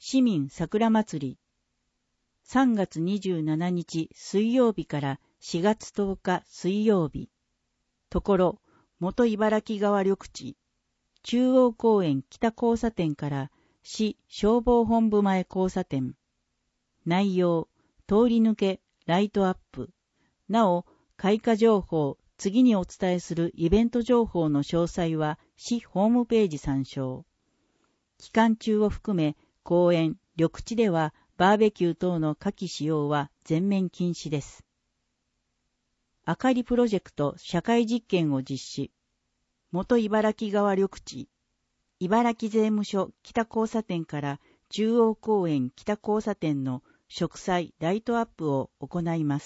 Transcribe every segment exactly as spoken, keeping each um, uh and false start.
市民桜祭り。さんがつにじゅうしちにち水曜日からしがつとおか水曜日。ところ、元茨城川緑地。中央公園北交差点から市消防本部前交差点。内容、通り抜け、ライトアップ。なお、開花情報、次にお伝えするイベント情報の詳細は市ホームページ参照。期間中を含め、公園、緑地ではバーベキュー等の火器使用は全面禁止です。あかりプロジェクト社会実験を実施。元茨城川緑地。茨城税務署北交差点から中央公園北交差点の植栽ライトアップを行います。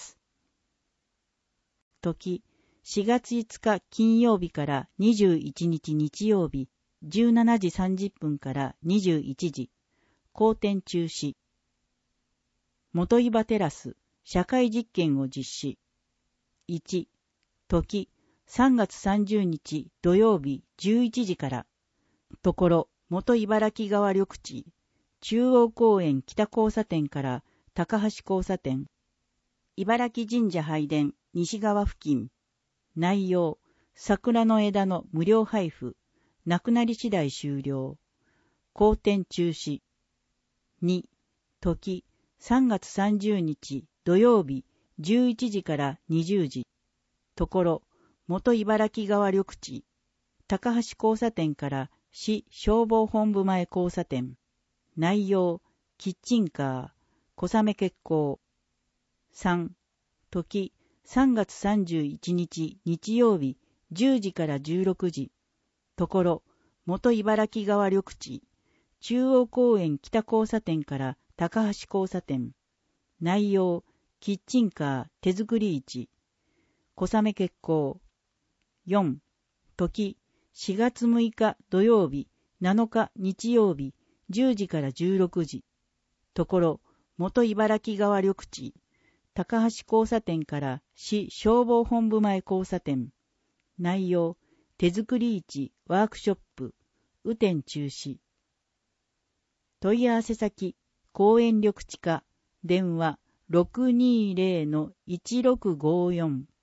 時、しがついつか金曜日からにじゅういちにち日曜日、じゅうしちじさんじゅっぷんからにじゅういちじ、公展中止。元岩テラス社会実験を実施。いち、時、さんがつさんじゅうにち土曜日じゅういちじから、ところ、元茨城川緑地、中央公園北交差点から高橋交差点、茨城神社拝殿西側付近、内容、桜の枝の無料配布、なくなり次第終了、公展中止。に、時、さんがつさんじゅうにち土曜日じゅういちじからにじゅうじ、ところ、元茨城川緑地、高橋交差点から市消防本部前交差点、内容、キッチンカー、小雨決行。さん、時、さんがつさんじゅういちにち日曜日じゅうじからじゅうろくじ、ところ、元茨城川緑地、中央公園北交差点から高橋交差点、内容、キッチンカー手作り市、小雨決行。よん、時、しがつむいか土曜日、なのか日曜日、じゅうじからじゅうろくじ、ところ、元茨城川緑地、高橋交差点から市消防本部前交差点、内容、手作り市ワークショップ、雨天中止。問い合わせ先、公園緑地課、電話 ろくにーぜろのいちろくごよん。